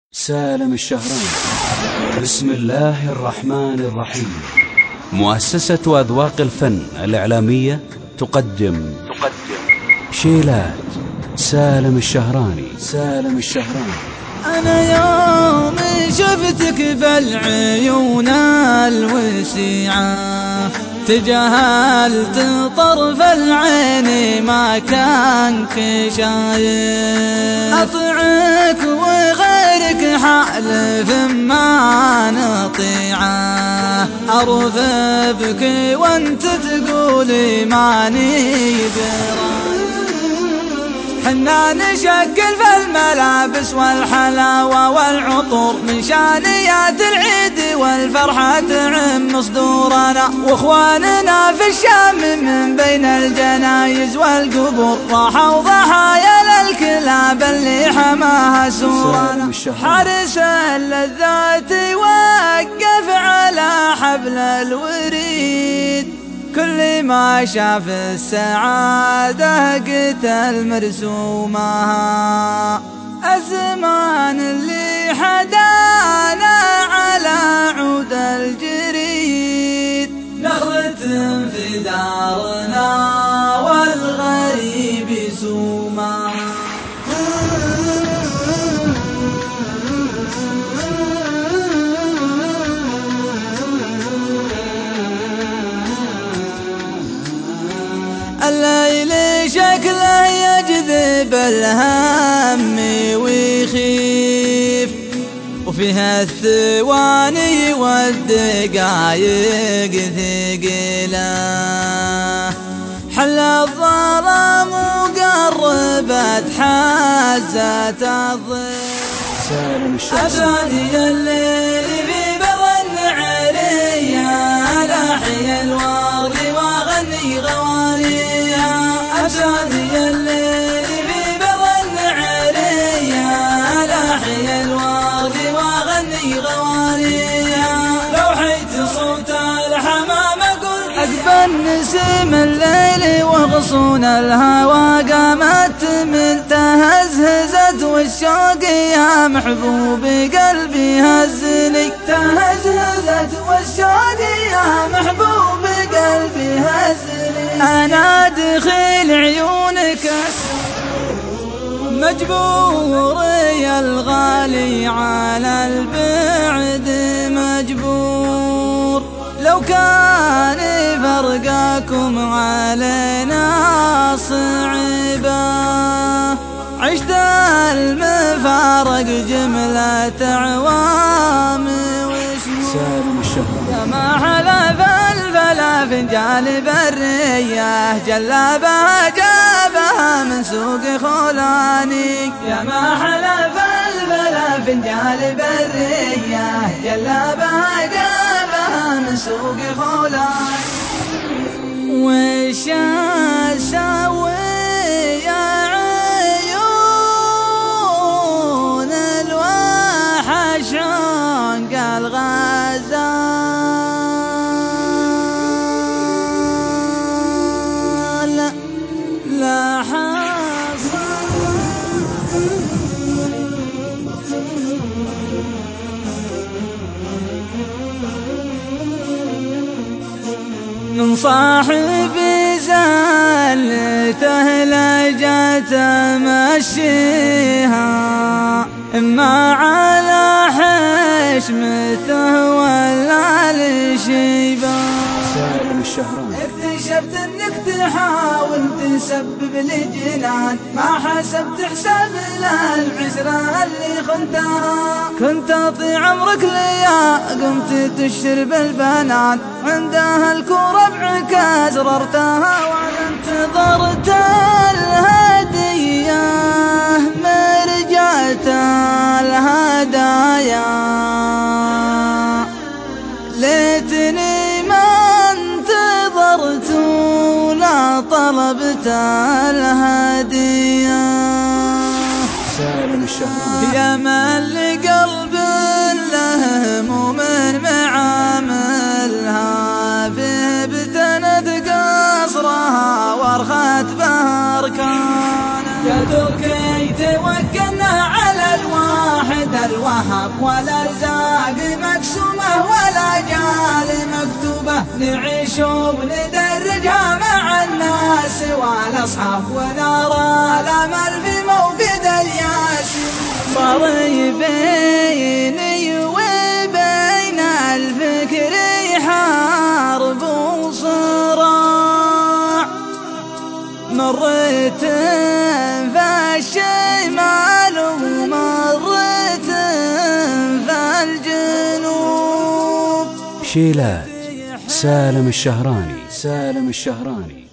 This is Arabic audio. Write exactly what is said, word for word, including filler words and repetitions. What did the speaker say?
سالم الشهراني. بسم الله الرحمن الرحيم. مؤسسة أذواق الفن الإعلامية تقدم تقدم شيلات سالم الشهراني. سالم الشهراني. أنا يوم شفتك بالعيون الوسيعة تجاهلت طرف العين ما كان شايف، أطيعك وغيرك حالف ما نطيعه، أرث بك وانت تقولي ماني براي، حنا نشكل في الملابس والحلاوة والعطور من شانيات العيد والفرحة تعم صدورنا، واخواننا في الشام من بين الجنايز والقبور راحوا ضحايا للكلاب اللي حماها سورنا، حارس اللذات وقف على حبل الوريد كل ما شاف السعادة قتل مرسومها، الزمان اللي حدانا على عود الجريد نخلة في دارنا والغريب سومها. الليل شكله يجذب الهم ويخيف، وفيها الثواني والدقايق ثقيلة، حل الظلام وقربت حزة الظل، أباني الليل في بضن عليا لاحي الورد وأغني غوانيها، أباني الليل في بضن عليا لاحي الورد وأغني غوانيها، لو حيت صوت الحمام أقول عقب النسيم الليل وغصون الهوى قامت من تهزهزت والشوق يا محبوبي قلبي هزني، تهزهزت والشوق يا محبوبي قلبي هزني، أنا دخيل عيونك مجبوري الغالي على البعد مجبور، لو كان فرقاكم علينا صعبة عشت المفارق جملة عوام وشهور، يا ما حلف الفلا فنجان برية جلابها جابها من سوق خولاني، يا ما حلف الفلا فنجان برية جلابها جابها من سوق خولاني، وش اسوي يا عيون الوحش عنق الغزال لا حصل من صاحبي زالته لجت مشيها، إما على حشمته ولا لشيبه، اكتشفت انك تحاول تسبب لي جنان، ما حسبت حساب للعشرة اللي خنتها، كنت اطيع عمرك ليا قمت تشرب البنان، عندها الكورة بعكاز ررتها وانا انتظرت الهدية ما رجعت الهدايا، ليتني ما انتظرت ولا طلبت الهدية، سالم الشهراني. يا من لقلب له مؤمن معاملها به بتند قصرها وارخت باركانه، يا تركي توكلنا على الواحد الواحد ذهب ولا رزاق مقسومة ولا جال مكتوبة، نعيش وندرجها مع الناس والأصحاب ونرى الأمل في موقد الياس. صار بيني وبين الفكر حرب وصراع، مريت فالشمال ومريت فالجنوب. شيلات سالم الشهراني. سالم الشهراني.